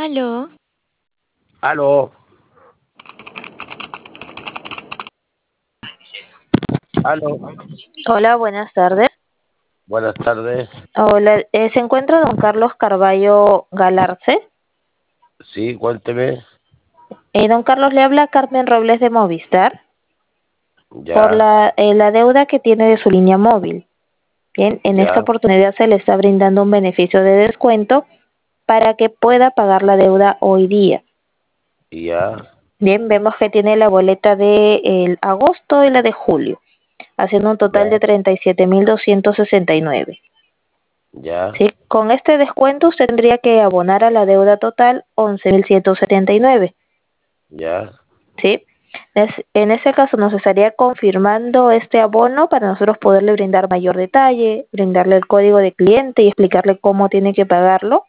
Aló, Aló, aló, hola, buenas tardes. buenas tardes. Hola, ¿se encuentra don Carlos Carballo Galarce? Sí, cuénteme. Don Carlos, le habla Carmen Robles de Movistar por Ya, la deuda que tiene de su línea móvil. Bien, en esta ya, oportunidad se le está brindando un beneficio de descuento para que pueda pagar la deuda hoy día. ya, Bien, vemos que tiene la boleta de el agosto y la de julio, haciendo un total de ya, 37.269. ya, Sí, con este descuento usted tendría que abonar a la deuda total 11.179. ya. ¿Sí? En ese caso nos estaría confirmando este abono para nosotros poderle brindar mayor detalle, brindarle el código de cliente y explicarle cómo tiene que pagarlo.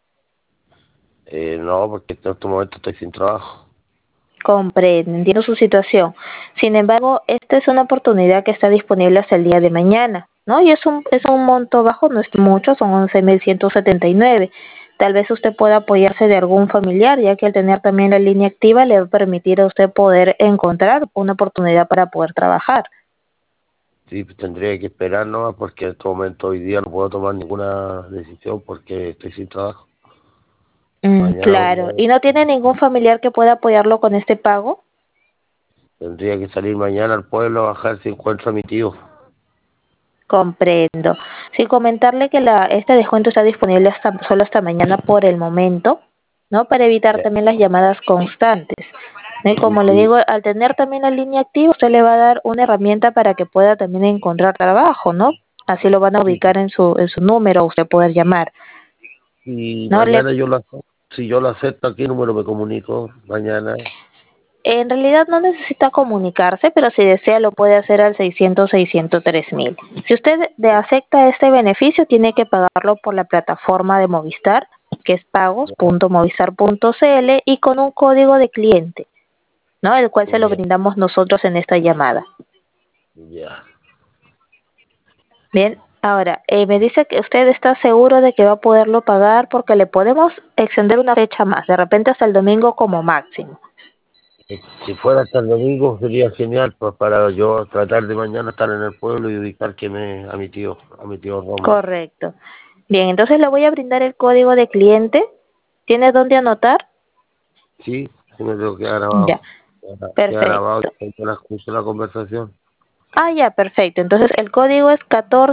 No, porque en este momento estoy sin trabajo. Comprendo, entiendo su situación. Sin embargo, esta es una oportunidad que está disponible hasta el día de mañana, ¿no? Y es un monto bajo, no es mucho, son 11.179. Tal vez usted pueda apoyarse de algún familiar, ya que al tener también la línea activa le va a permitir a usted poder encontrar una oportunidad para poder trabajar. Sí, pues tendría que esperar nomás porque en este momento hoy día no puedo tomar ninguna decisión porque estoy sin trabajo. Mañana Claro. mañana ¿Y no tiene ningún familiar que pueda apoyarlo con este pago? tendría que salir mañana al pueblo a bajar si encuentro a mi tío. Comprendo. Sin comentarle que este descuento está disponible solo hasta mañana por el momento, ¿no? Para evitar Ya. también las llamadas constantes, ¿no? Y Sí, como le sí, digo, al tener también la línea activa, usted le va a dar una herramienta para que pueda también encontrar trabajo, ¿no? Así lo van a sí. ubicar en su número, usted poder llamar, Y ¿no? mañana yo lo acepto. Si yo lo acepto, ¿a qué número me comunico? Mañana. En realidad no necesita comunicarse, pero si desea lo puede hacer al 600-603.000. Si usted acepta este beneficio, tiene que pagarlo por la plataforma de Movistar, que es pagos.movistar.cl y con un código de cliente, ¿no? El cual se lo Ya, brindamos nosotros en esta llamada. ya. Bien, ahora, me dice que usted está seguro de que va a poderlo pagar porque le podemos extender una fecha más, de repente hasta el domingo como máximo. Si fuera hasta el domingo sería genial, pues para yo tratar de mañana estar en el pueblo y ubicar a mi tío Rómulo. Correcto. Bien, entonces le voy a brindar el código de cliente. ¿Tiene dónde anotar? Sí, sí me tengo que quedar Ya, grabado. Queda grabado perfecto. y yo la escucho la conversación. Ya, perfecto. Entonces el código es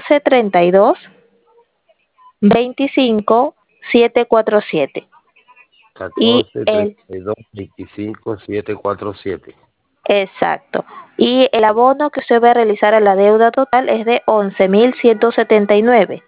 1432-25747. Y 14 el, 32 25 747. exacto. Y el abono que usted va a realizar a la deuda total es de 11.179.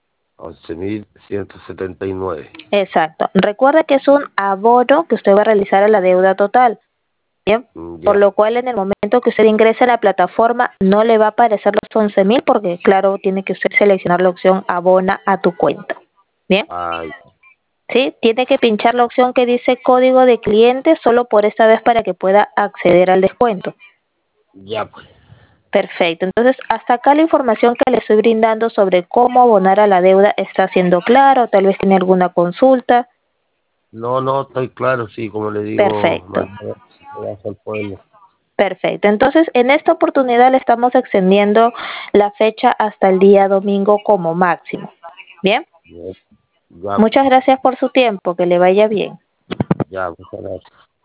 11.179. Exacto. Recuerde que es un abono que usted va a realizar a la deuda total. Bien, por Ya, lo cual en el momento que usted ingrese a la plataforma no le va a aparecer los 11.000 porque claro, tiene que usted seleccionar la opción abona a tu cuenta. Bien, ay, sí, tiene que pinchar la opción que dice código de cliente solo por esta vez para que pueda acceder al descuento. ya pues. Perfecto, entonces hasta acá la información que le estoy brindando sobre cómo abonar a la deuda está siendo claro, tal vez tiene alguna consulta. No, no, estoy claro, sí, como le digo, Perfecto. mañana voy al pueblo. Perfecto. Entonces, en esta oportunidad le estamos extendiendo la fecha hasta el día domingo como máximo. Bien. Ya, ya, Muchas gracias por su tiempo. Que le vaya bien. ya, muchas gracias.